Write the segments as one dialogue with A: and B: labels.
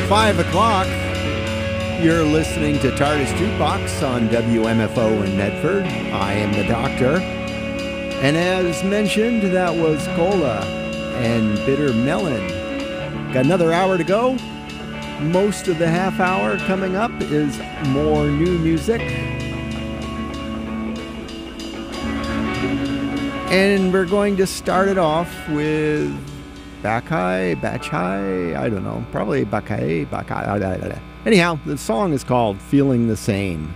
A: 5 o'clock. You're listening to TARDIS Jukebox on WMFO in Medford. I am the Doctor. And as mentioned, that was Cola and Bitter Melon. Got another hour to go. Most of the half hour coming up is more new music. And we're going to start it off with Bachai, I don't know, probably Bachai. Anyhow, the song is called Feeling the Same.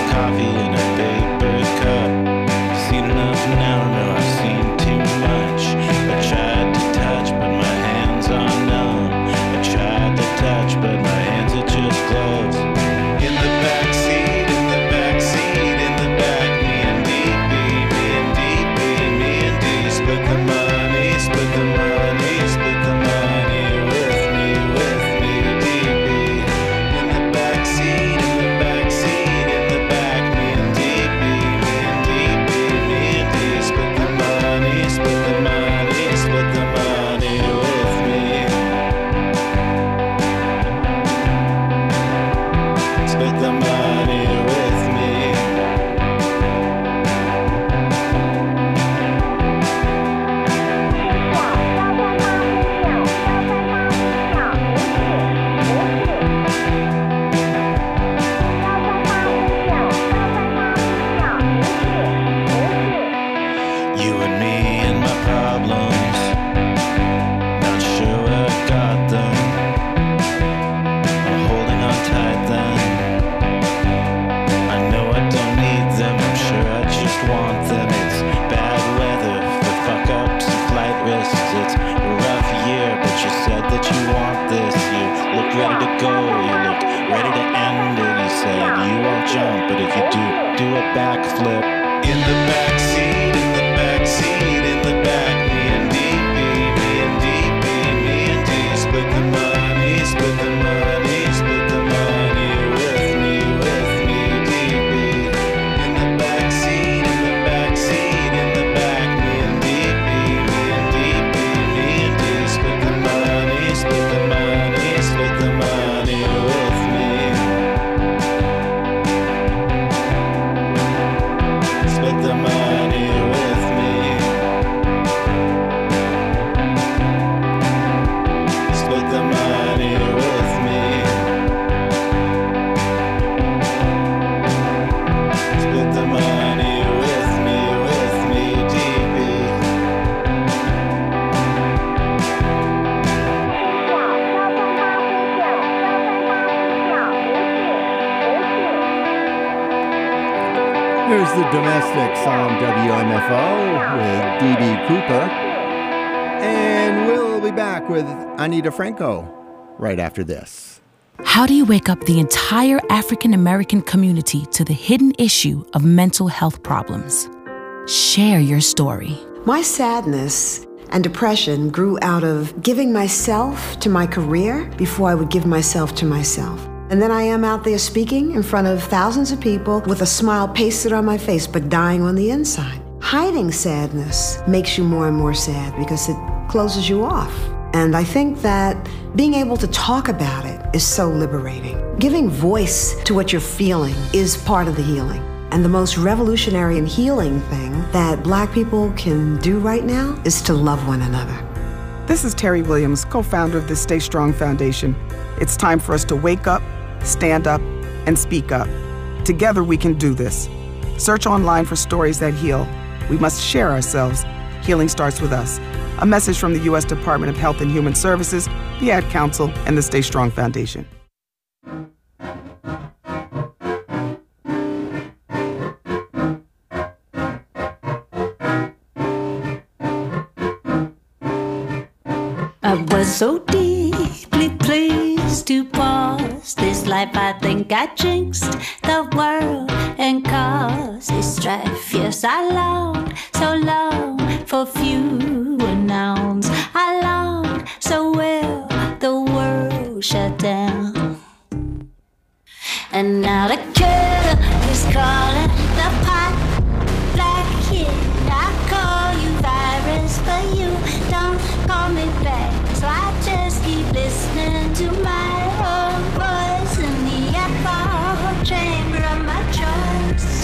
B: coffee in a paper cup. Seen enough now, no, I've seen too much. I tried to touch, but my hands are numb. I tried to touch, but my hands are just gloves. In the backseat, in the backseat, in the back, me and DB, me and DB, me and D. Split the money, split the money, split the money with me, DB. In the backseat, in the backseat, in the back, me and DB, me and DB, me and D. Split the money, split the money, split the money with me. Split the money with me. You and me and my problems. Not sure where I got them. I'm holding on tight then. I know I don't need them, I'm sure I just want them. It's bad weather for fuck ups and flight risks. It's a rough year, but you said that you want this. You look ready to go, you look ready to end it. You said you won't jump, but if you do a backflip. In the backseat, in the backseat, in the back, me and DB, me and DB, me and D. Split the money, split the money, split the money with me, DB. In the backseat, in the backseat, in the back, me and DB, me and DB, me and D. Split the money, split the money, split the money with me. Split the money with me. Split the money with me. Split the money with me, DB.
A: Here's the Domestics on WMFO with D.B. Cooper. And we'll be back with Anita Franco right after this.
C: How do you wake up the entire African American community to the hidden issue of mental health problems? Share your story.
D: My sadness and depression grew out of giving myself to my career before I would give myself to myself. And then I am out there speaking in front of thousands of people with a smile pasted on my face, but dying on the inside. Hiding sadness makes you more and more sad because it closes you off. And I think that being able to talk about it is so liberating. Giving voice to what you're feeling is part of the healing. And the most revolutionary and healing thing that Black people can do right now is to love one another.
E: This is Terry Williams, co-founder of the Stay Strong Foundation. It's time for us to wake up, stand up, and speak up. Together we can do this. Search online for stories that heal. We must share ourselves. Healing starts with us. A message from the U.S. Department of Health and Human Services, the Ad Council, and the Stay Strong Foundation.
F: I was so deeply pleased to pause this life. I think I jinxed the world and caused this strife. Yes, I longed so long for fewer nouns. I longed so well the world shut down. And now the kettle is calling the pot black kid. I call you virus, but you don't call me back. So I just keep listening to my own voice in the echo chamber of my choice.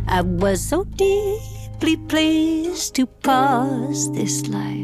F: I was so deeply pleased to pause this life.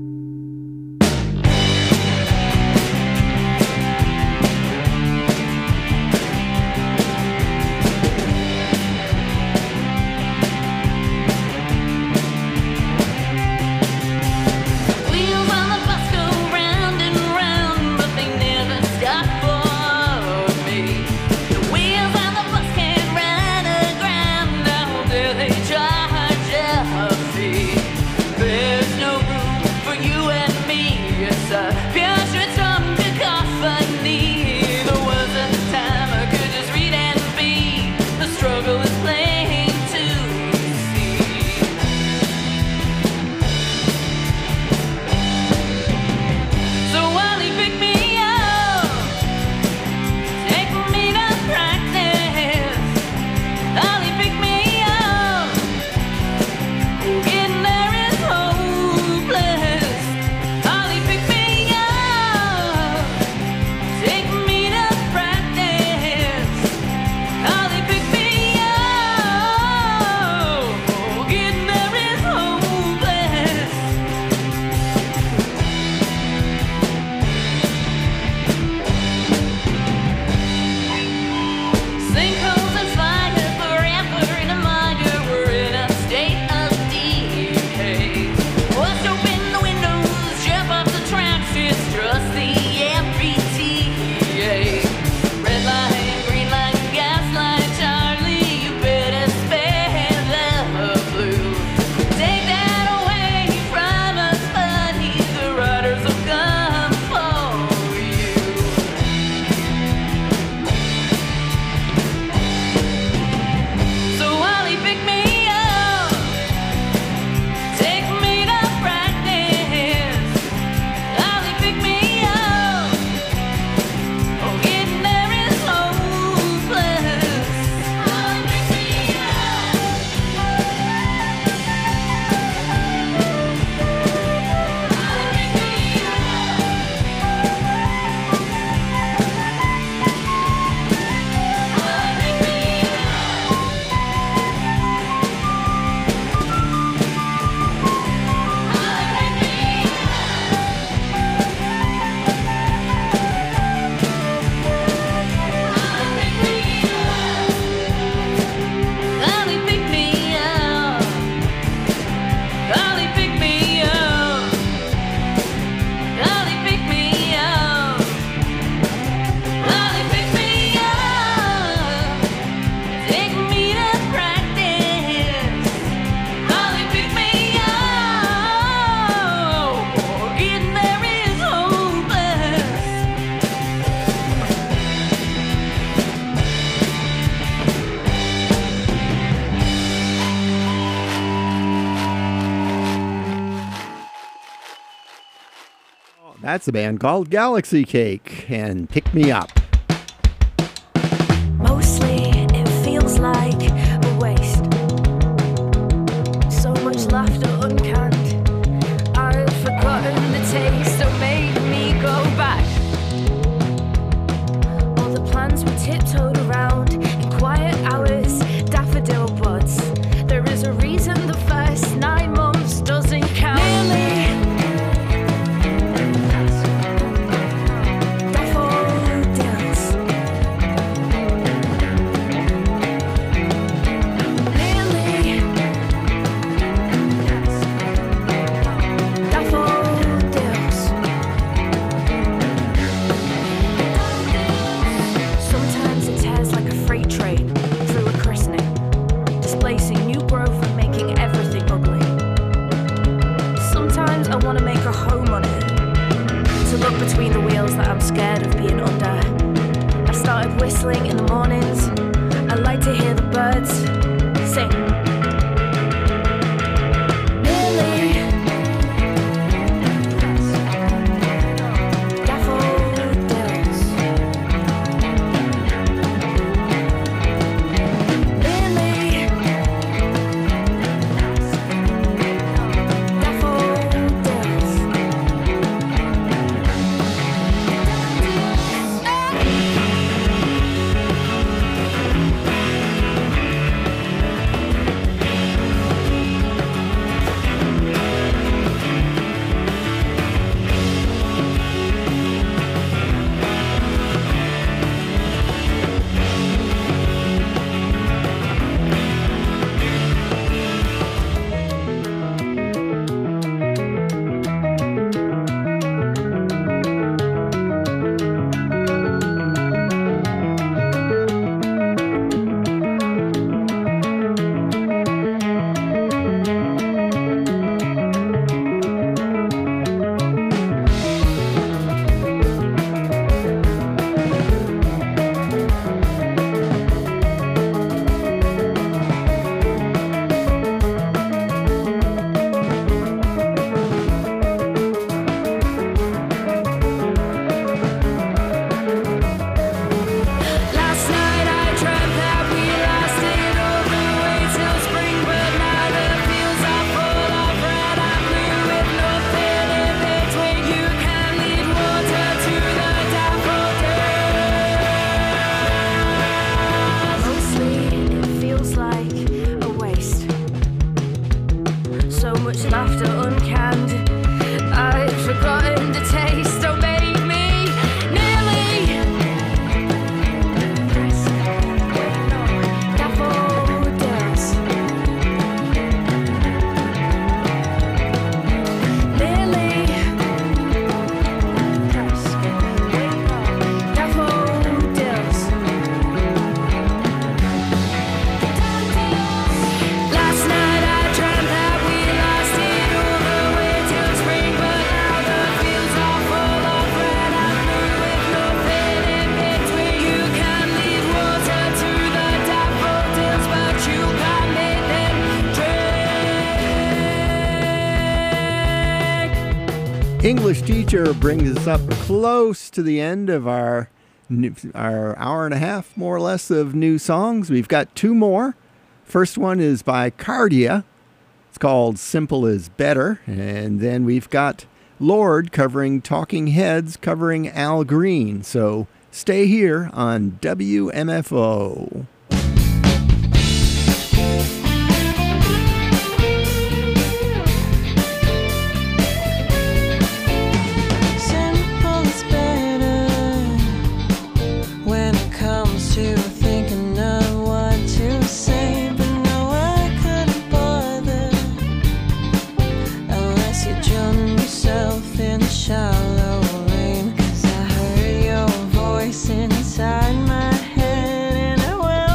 A: That's a band called Galaxy Cake and Pick Me Up.
G: Mostly it feels like a waste. So much laughter uncanned. I've forgotten the taste that made me go back. All the plans were tiptoed around in quiet hours, daffodil buds. There is a reason the first 9 months doesn't count. Between the wheels that I'm scared of being under. I've started whistling in the mornings. I like to hear the birds sing.
A: English teacher brings us up close to the end of our hour and a half, more or less, of new songs. We've got two more. First one is by Cardia. It's called Simple is Better. And then we've got Lord covering Talking Heads, covering Al Green. So stay here on WMFO.
H: Shallow lane, 'cause I heard your voice inside my head, and I will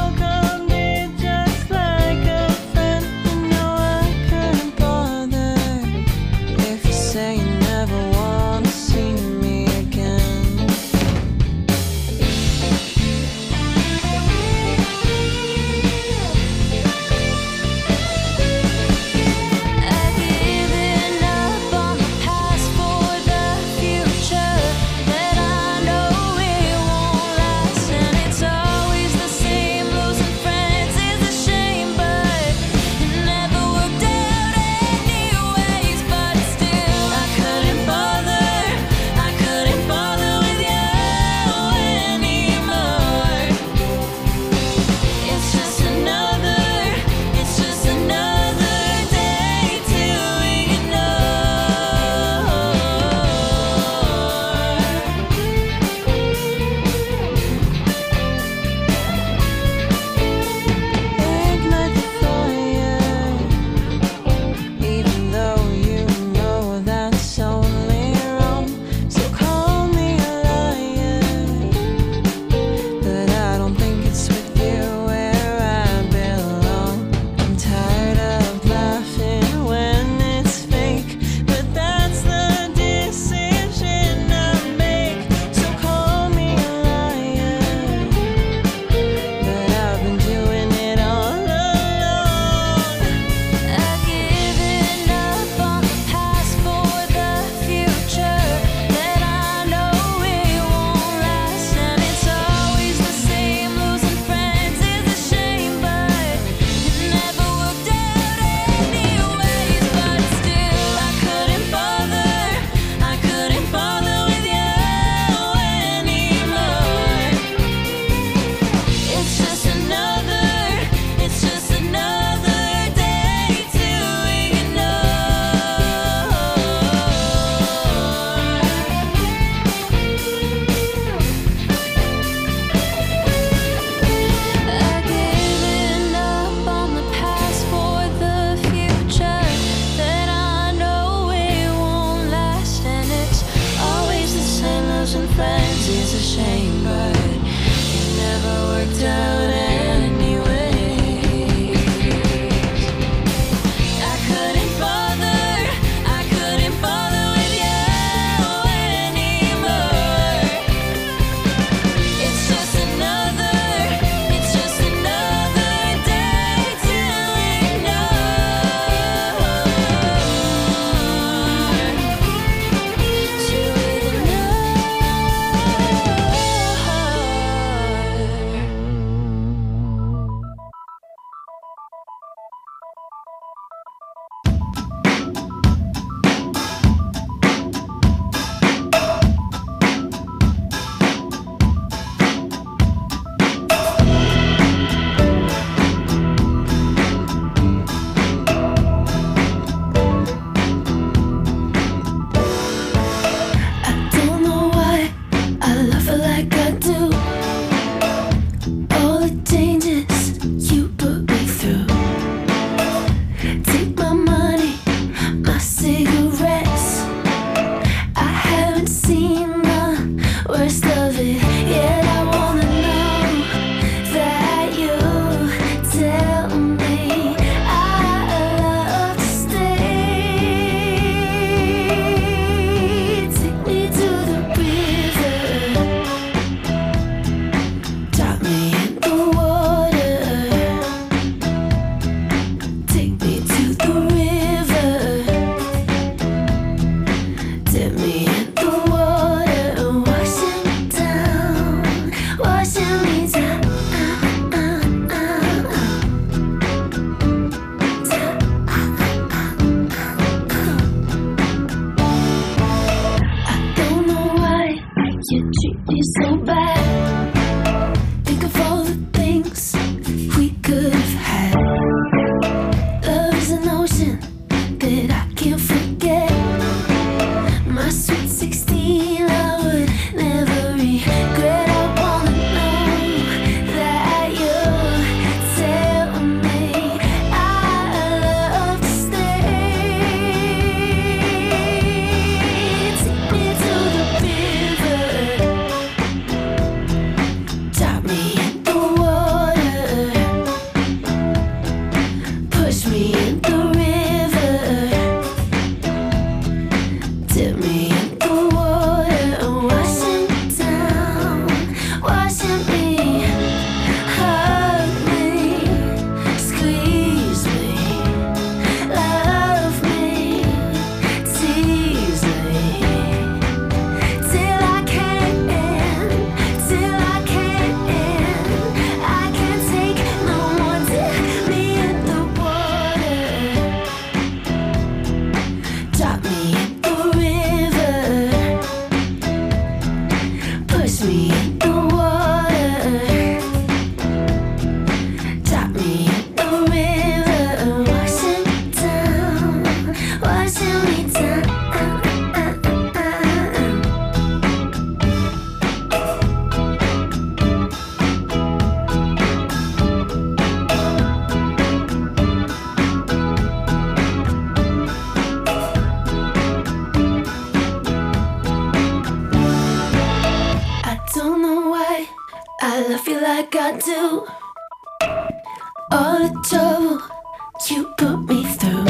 F: All the trouble you put me through.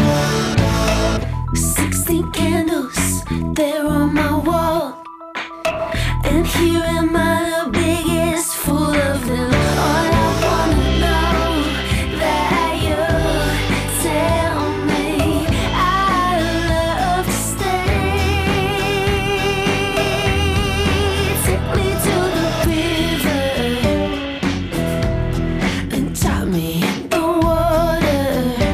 F: 16 candles, they're on my wall. And here am I, the biggest fool of them. All I wanna know that you tell me I love to stay. Take me to the river and drop me in the water.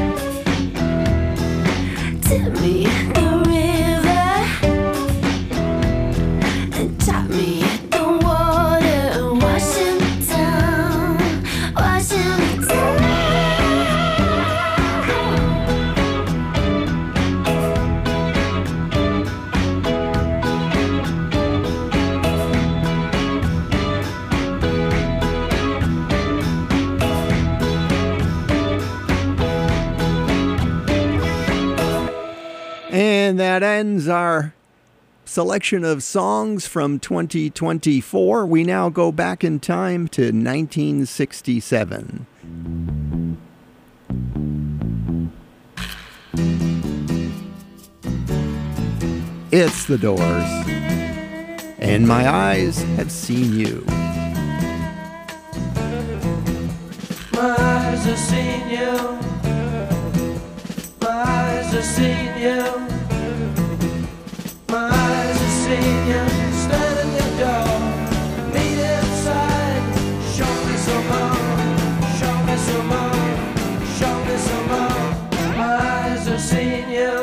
F: Tell me the river and drop me in the water, washing me down, washing me down.
A: And that ends our selection of songs from 2024. We now go back in time to 1967. It's The Doors. And my eyes have seen you.
H: My eyes have seen you. My eyes have seen you. My eyes have seen you. Stand at your door. Meet inside. Show me some more. Show me some more. Show me some more. My eyes have seen you.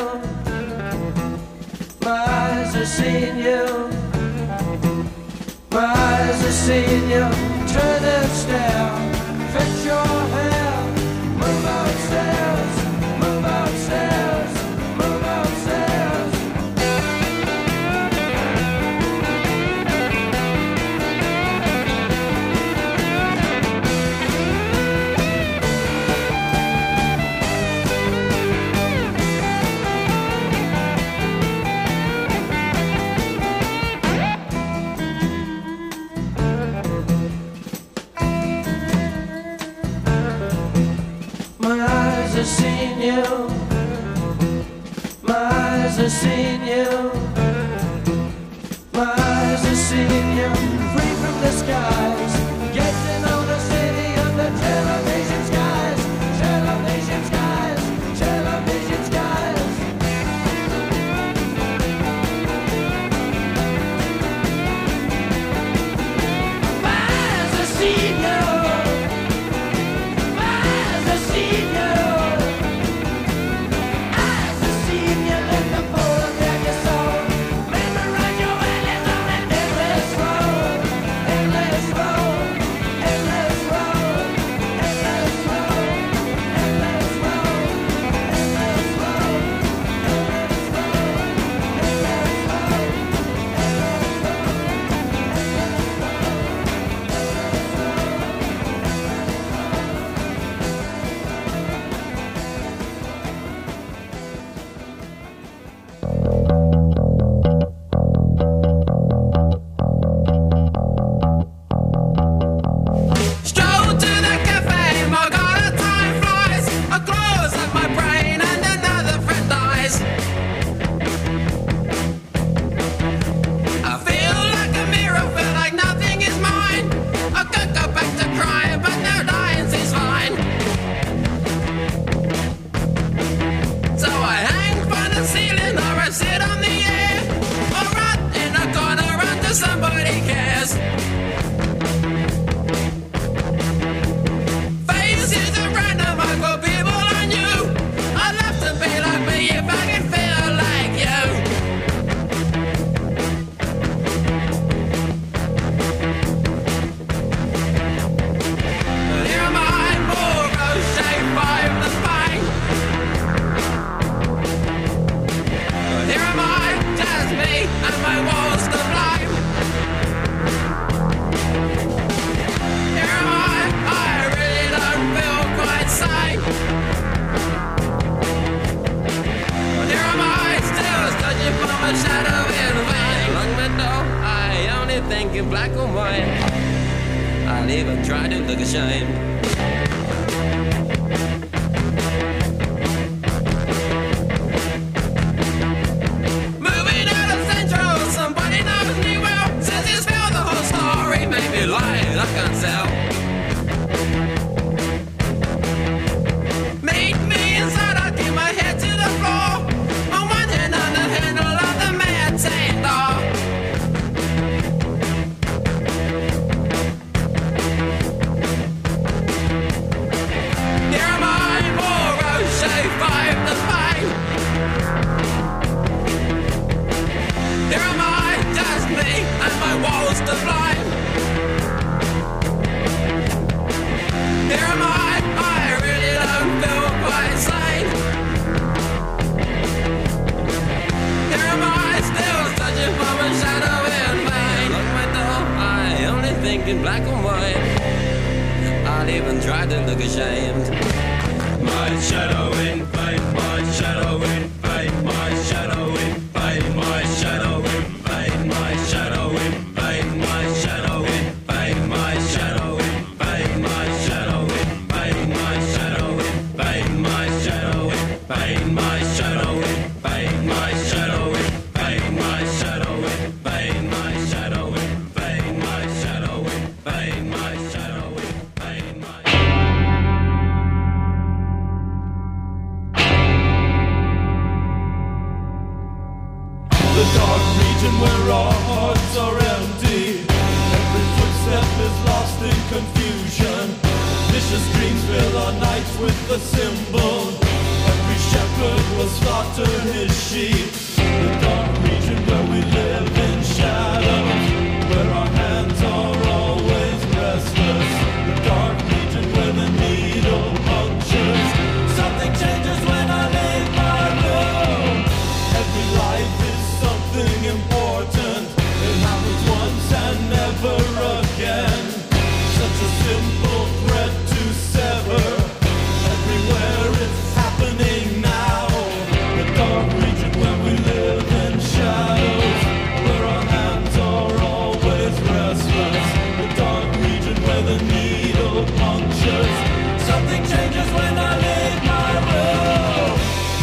H: My eyes have seen you. My eyes have seen you. Turn and stare. Fetch your hair. Move upstairs. Move upstairs. Move upstairs. My eyes have seen you. My eyes have seen you. My eyes have seen you. Free from the skies. Get to know the city under television skies. Television skies. Television skies. My eyes have seen you. My eyes have seen you. Eyes have seen you. Let the photograph your soul. Memorize your values on an endless road. Endless road. Endless road. Endless road. Endless road. Endless road. Endless road. Stroll to the cafe, my God, time flies. I close up my brain and another friend dies. I feel like a mirror, feel like nothing is mine. I could go back to crime, but no dying is fine. So I hang from the ceiling, or I sit on the air, or run in a corner until somebody cares. Faces are random, I got people I knew. I'd love to be like me if I could feel like you. Here am I, more rose-shaped by the spine. Here am I, just me and my walls to blind. Here am I really don't feel quite sane. Here am I, still searching for my shadow in vain. Along the door, I only think in black and white. I'll even try to look ashamed. my shadow, invade my shadow, invade my shadow, invade my shadow, invade my shadow, invade my shadow, invade my shadow, invade my shadow, invade my shadow, invade my shadow, invade my shadow, invade my shadow, invade my shadow, invade my shadow, invade my shadow, invade my shadow, invade my the dark region where our hearts are empty. Every footstep is lost in confusion. Vicious dreams fill our nights with the symbol. Every shepherd will slaughter his sheep. The dark region where we live in shadows, where our hands are always restless. The dark region where the needle punctures. Something changes when I leave my room. Every life is something important. It happens once and never again. Such a simple thread to sever. Everywhere it's happening now. The dark region where we live in shadows, where our hands are always restless. The dark region where the needle punctures. Something changes when I leave my room.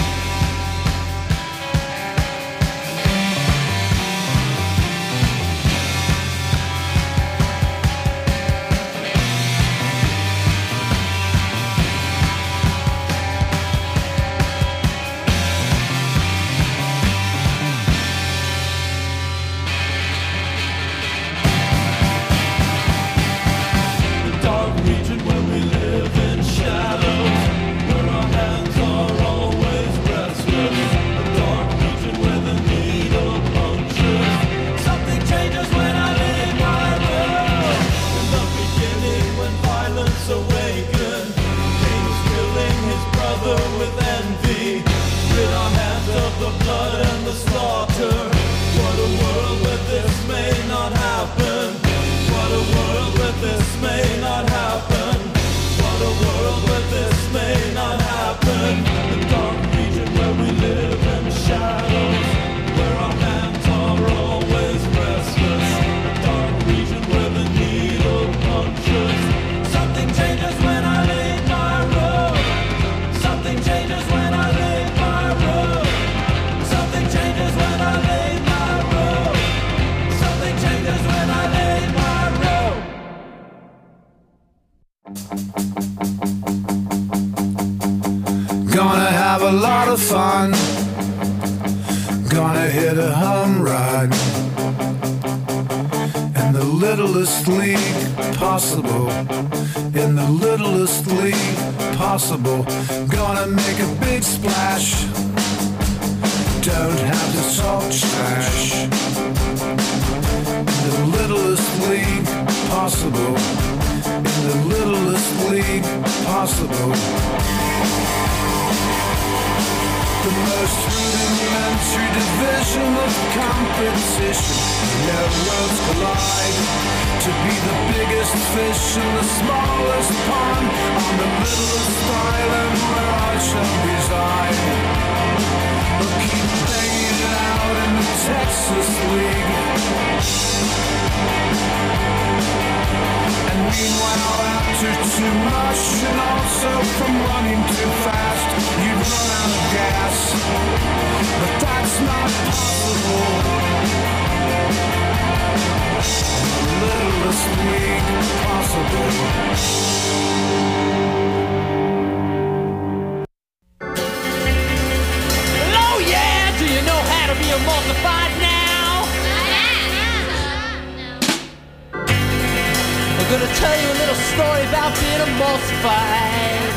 H: The dark region where we live in shadows, where our hands are always restless. The dark region where the needle punctures. Something changes when I leave my room. In the beginning, when violence awakened, Cain was killing his brother with envy. Rid our hands of the blood and the slaughter. What a world where this may not happen. What a world where this may not happen. What a world where this may not happen. The dark region where we live in shadows, where our hands are always restless. The dark region where the needle punctures. Something changes when I leave my room. Something changes when I leave my room. Something changes when I leave my room. Something changes when I leave my room.
I: Gonna have a lot of fun. Gonna hit a hum ride in the littlest league possible. In the littlest league possible. Gonna make a big splash. Don't have to talk trash. In the littlest league possible. In the littlest league possible. The most rudimentary division of competition. Where worlds collide. To be the biggest fish in the smallest pond. On the littlest island where I shall reside. We'll keep banging it out in the Texas League. And meanwhile, after too much and also from running too fast, you'd run out of gas. But that's not possible. Littlest league possible.
H: Hello, yeah! Do you know how to be emulsified now? I'm gonna tell you a little story about being emulsified.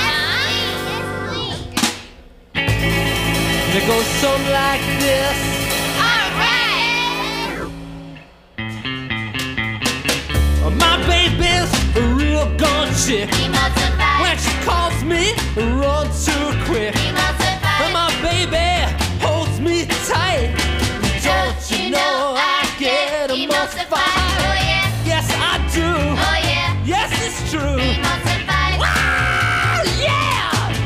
H: It goes something like this. My baby's a real gun chick. When she calls me, run to her quick. And my baby holds me tight. Don't you know I get emulsified?
J: Oh yeah.
H: Yes, I do.
J: Oh yeah.
H: Yes, it's true.
J: Emulsified.
H: Wow, yeah!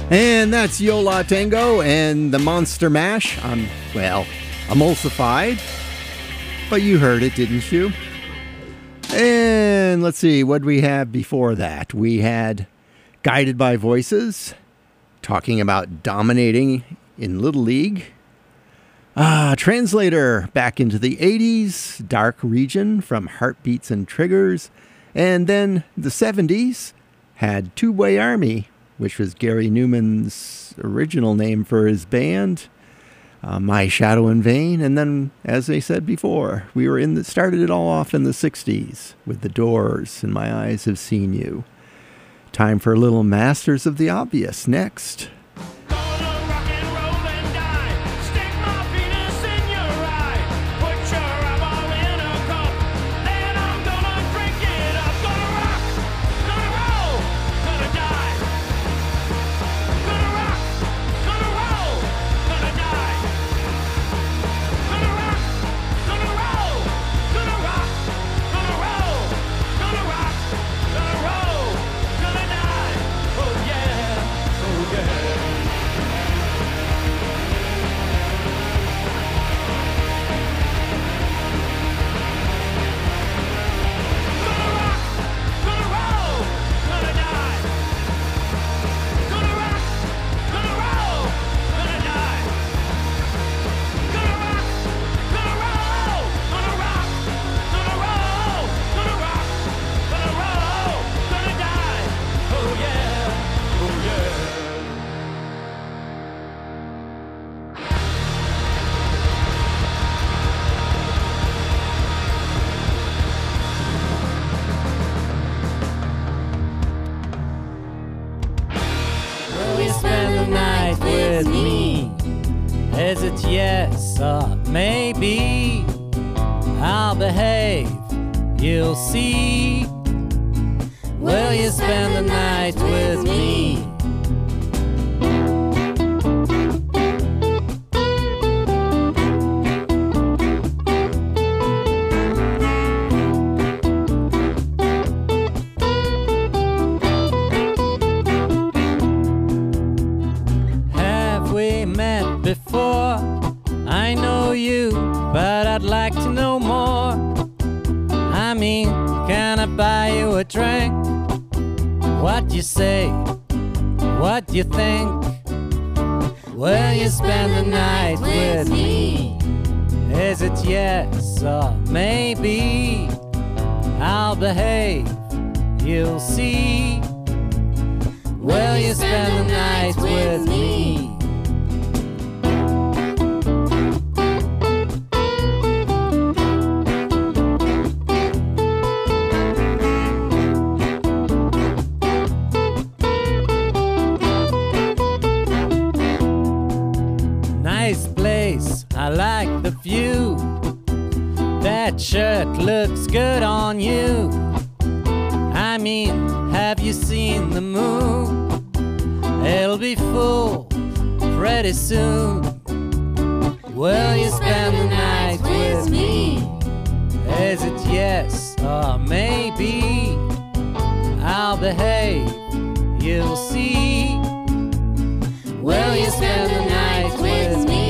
A: And that's Yo La Tengo and the Monster Mash. Emulsified. But you heard it, didn't you? And let's see, what we have before that? We had Guided by Voices, talking about dominating in Little League. Translator, back into the 80s, Dark Region from Heartbeats and Triggers. And then the 70s had Two Way Army, which was Gary Newman's original name for his band. My Shadow in Vain. And then, as I said before, we started it all off in the 60s with The Doors and My Eyes Have Seen You. Time for a little Masters of the Obvious next.
J: Is it yes or maybe? I'll behave, you'll see. Will you spend the night with me? Have we met before? I know you, but I'd like to know more. I mean, can I buy you a drink? What you say? What you think? Will you spend the night with me? Is it yes or maybe? I'll behave, you'll see. Will you spend the night with me? Nice place, I like the view. That shirt looks good on you. I mean, have you seen the moon? It'll be full pretty soon. Will you spend the night with me? Is it yes or maybe? I'll behave, you'll see. Will you spend the night with me?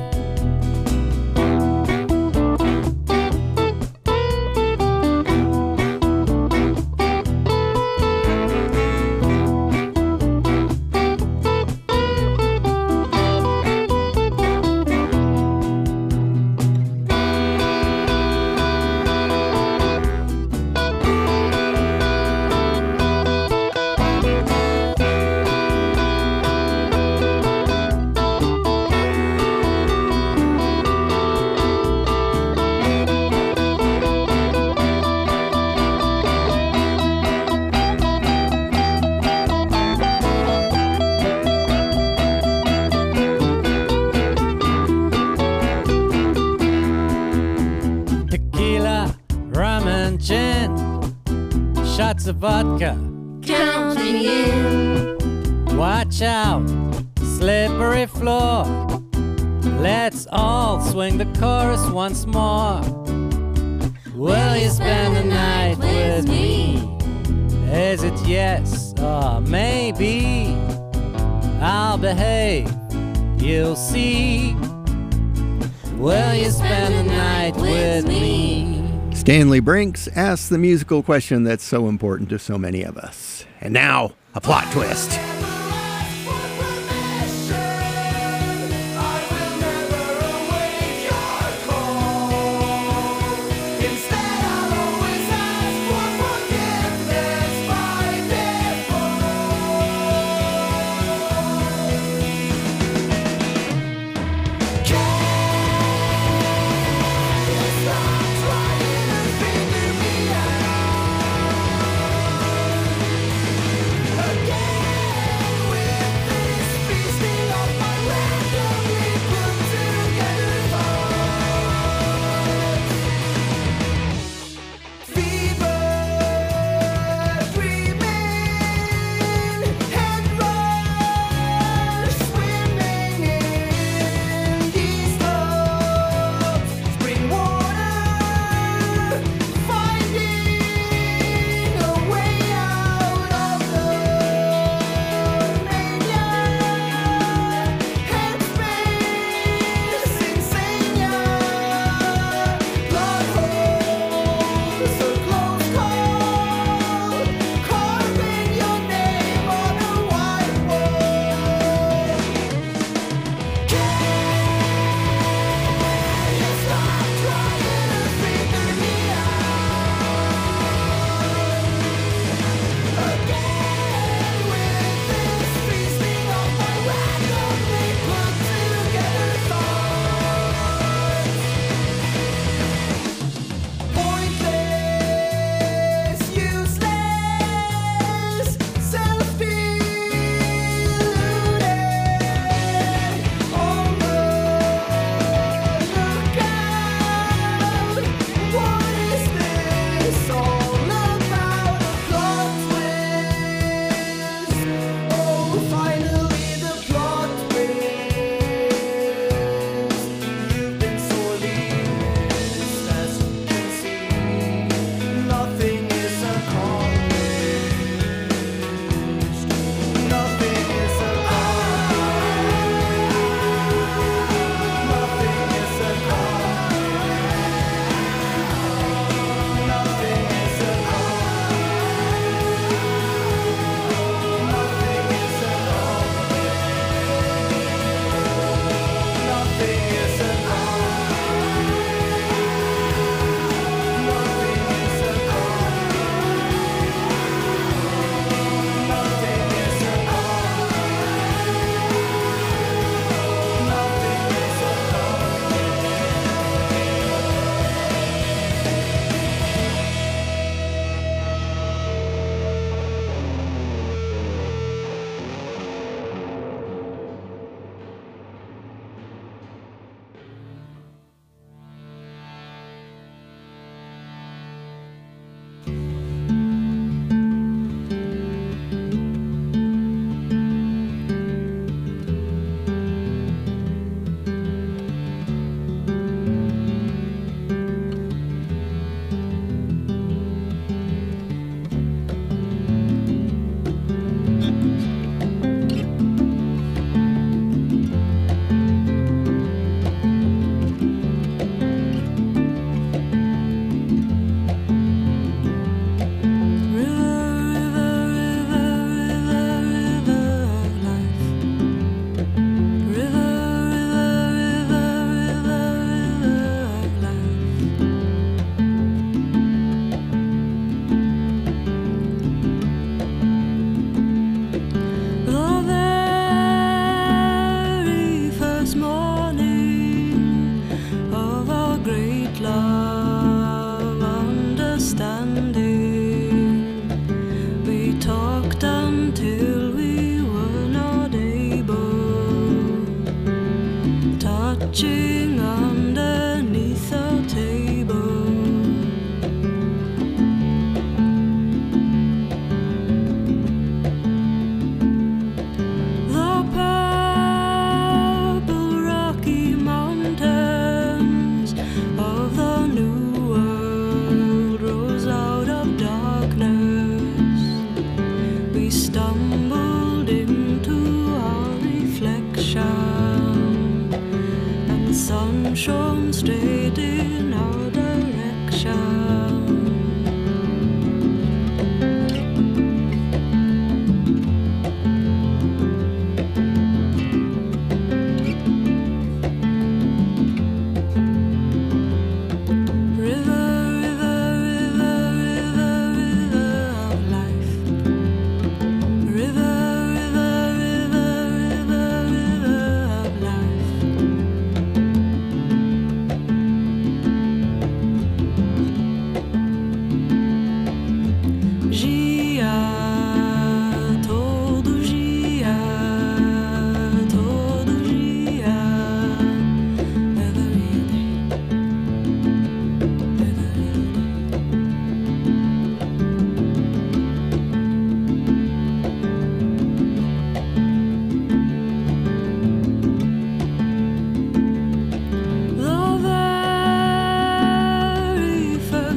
J: Tequila, rum and gin, shots of vodka,
F: Counting in.
J: watch out, slippery floor. Let's all swing the chorus once more. Will you spend the night with me? Is it yes or maybe? I'll behave, you'll see. Will you spend the night with me?
A: Stanley Brinks asks the musical question that's so important to so many of us. And now, a plot twist.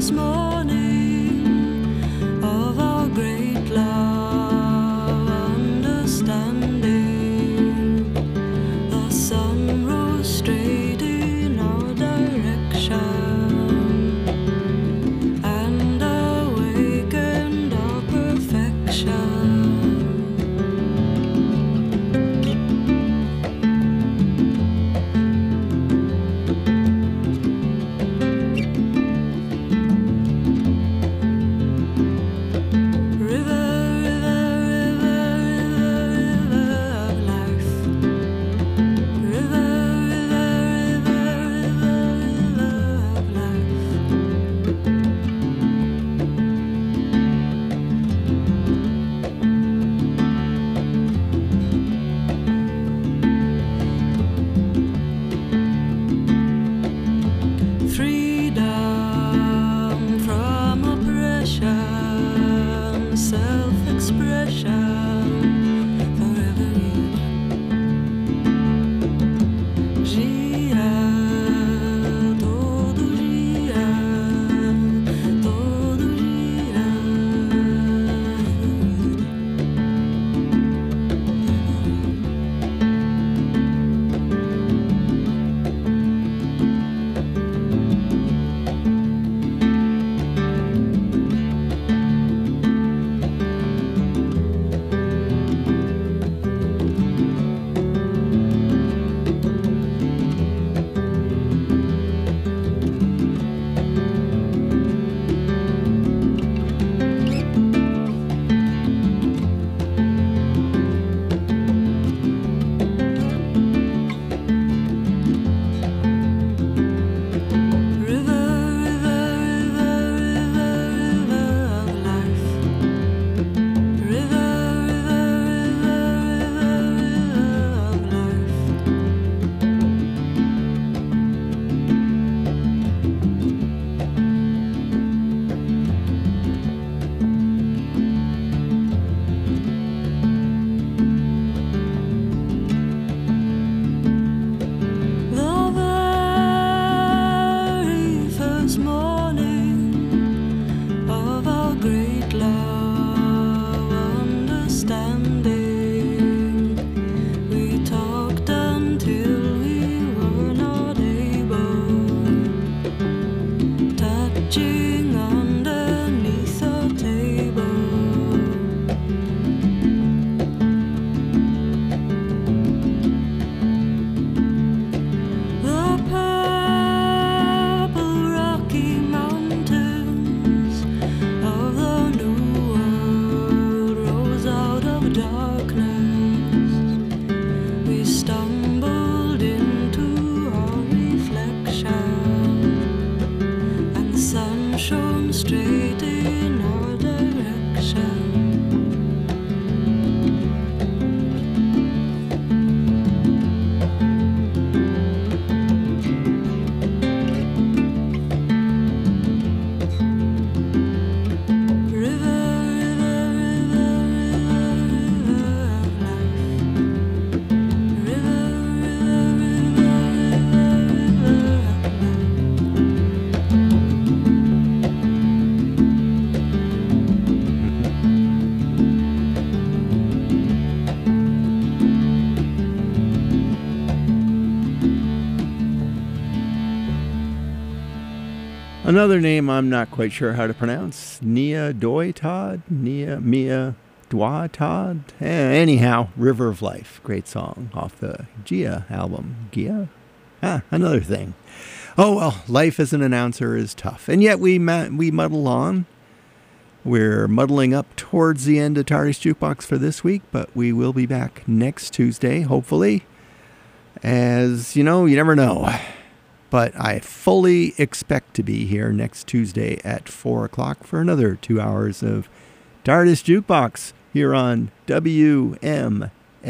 K: first morning of our great love understanding. The sun rose straight in our direction and awakened our perfection. Freedom from oppression, self-expression for everyone. Dia, todo dia, todo dia.
A: Another name I'm not quite sure how to pronounce. Nia Doi Todd? Mia Dwa Todd? Anyhow, River of Life. Great song off the Gia album. Gia? Another thing. Oh, well, life as an announcer is tough. And yet we muddle on. We're muddling up towards the end of TARDIS Jukebox for this week, but we will be back next Tuesday, hopefully. As you know, you never know. But I fully expect to be here next Tuesday at 4 o'clock for another 2 hours of TARDIS Jukebox here on WMFO.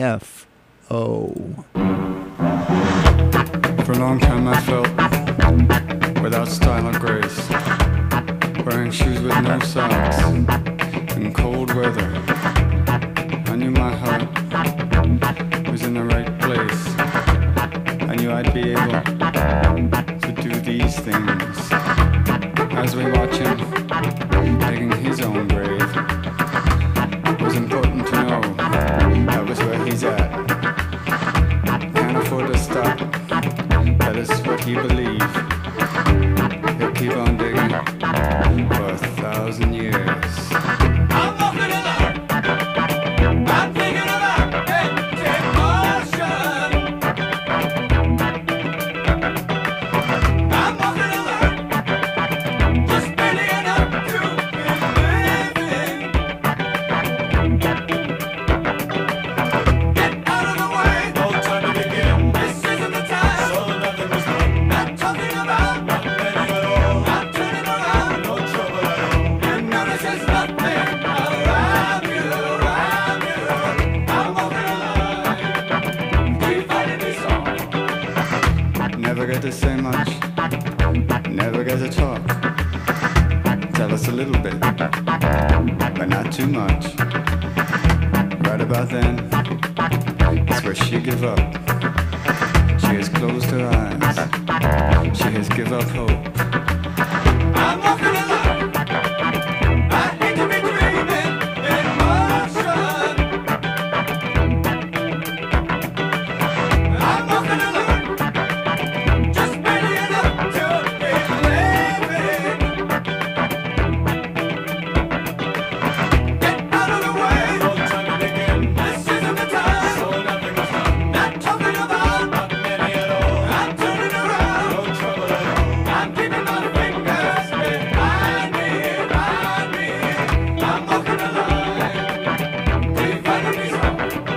L: For a long time I felt without style or grace, wearing shoes with no socks in cold weather. I knew my heart was in the right place. I knew I'd be able to do these things. I as we watch him digging his own grave. It was important to know that was where he's at. Can't afford to stop, that is what he believes. He'll keep on digging for 1,000 years.
H: I'm walking along. I'm thinking about empty motion. I'm walking along, just barely enough to be living. Get out of the way, no time to begin. This isn't the time, so nothing was done. Not talking about nothing at all. Not turning around, no trouble at all. You notice there's nothing around you, around you. I'm walking along, keep finding me song.
L: Never get to say much, never get to talk. Tell us a little bit, but not too much. Right about then, it's where she give up. She has closed her eyes, she has give up hope.
H: I'm walking along, I hate to be dreaming in motion. I'm walking along, just barely enough to be living. Get out of the way, no time to begin. This isn't the time, so nothing was done. Not talking about not many at all. I'm turning around, no trouble at all. I'm keeping my fingers behind me, behind me. I'm walking along, keep finding me song.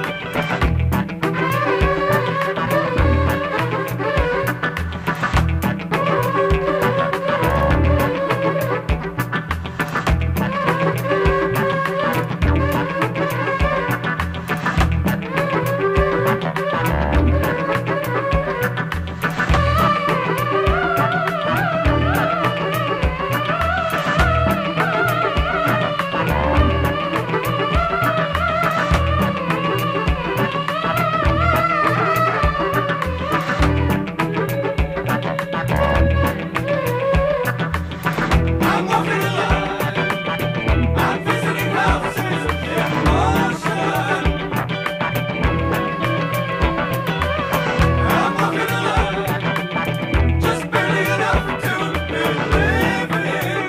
H: I'm walking along, I'm visiting houses in motion. I'm walking along, just barely enough to be living.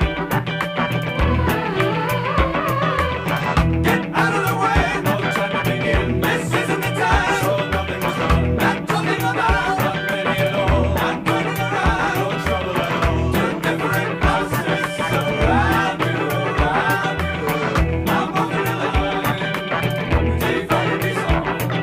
H: Get out of the way, no time to begin. This isn't the time, so nothing was done. Not talking about not many at all. I'm turning around, no trouble at all. Two different houses around you, around you. I'm walking along, keep finding me song.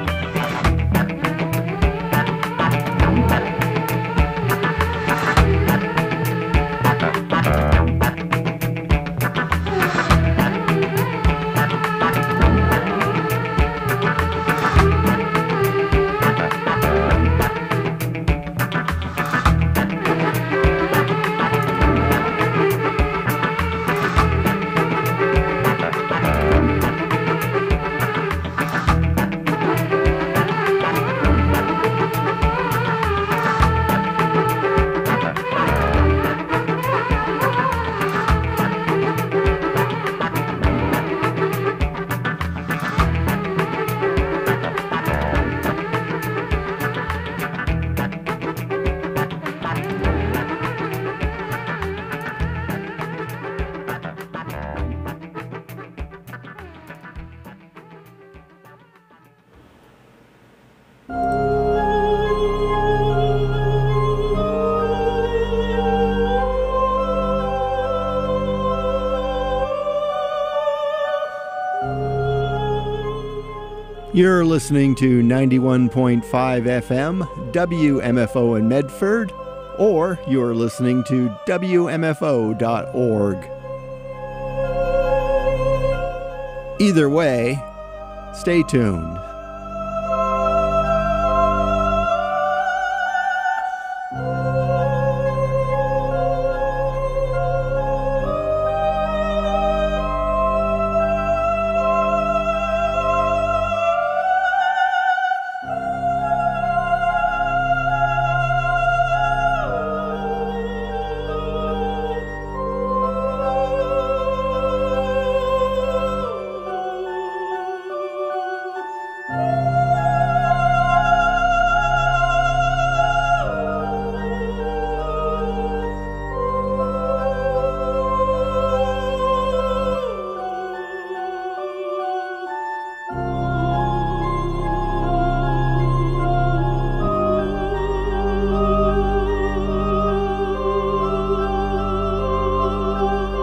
A: You're listening to 91.5 FM, WMFO in Medford, or you're listening to WMFO.org. Either way, stay tuned.